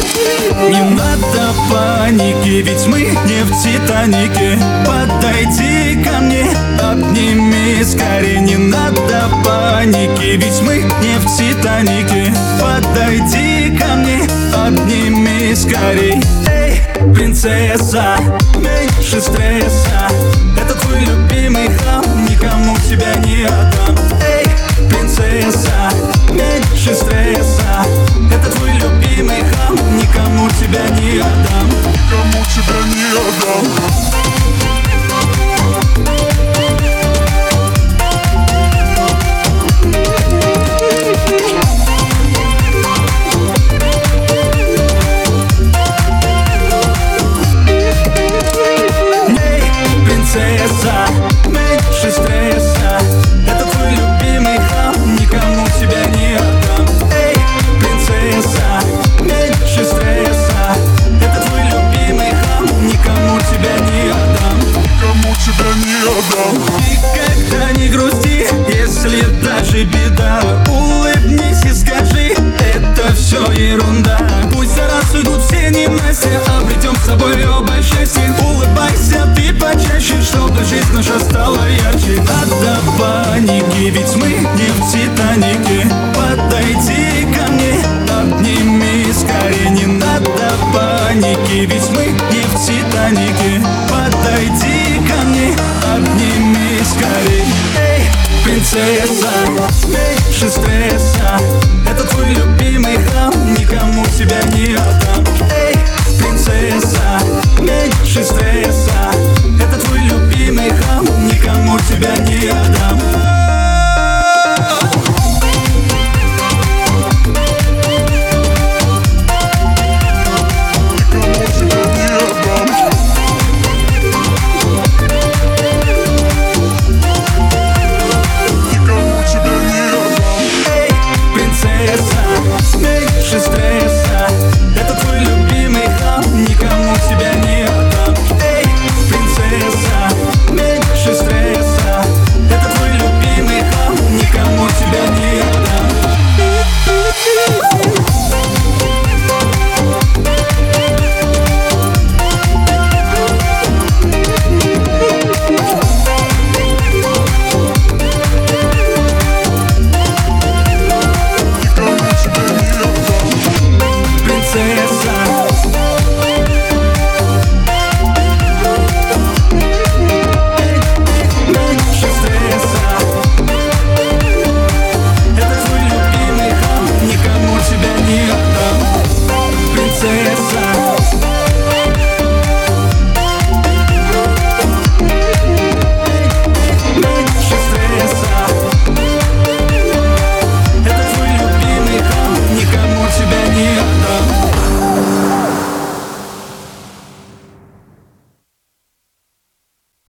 Не надо паники, ведь мы не в Титанике. Подойди ко мне, обними скорее. Не надо паники, ведь мы не в Титанике. Подойди ко мне, обними скорей. Эй, принцесса, меньше стресса. Это твой любимый храм, никому тебя не отдам. Эй, принцесса, меньше стресса. Это твой любимый храм, никому тебя не отдам. Никому тебя не отдам. Принцесса, меньше стресса. Это твой любимый храм, никому тебя не отдам. Эй, принцесса, меньше стресса. Это твой любимый храм, никому тебя не отдам. Никому тебя не отдам. Никогда не грусти, если даже беда. Улыбнись и скажи, это все ерунда. Пусть за раз уйдут все ненастья, обретем с собой оба счастье. Улыбайся ты почаще, чтобы жизнь наша стала ярче. Надо паники, ведь мы не в Титанике. Подойди ко мне, обними скорее. Не надо паники, ведь мы не в Титанике. Подойди ко мне, обними скорей. Эй, принцесса, меньше стресса. Это твой любимый храм, никому тебя не отдам.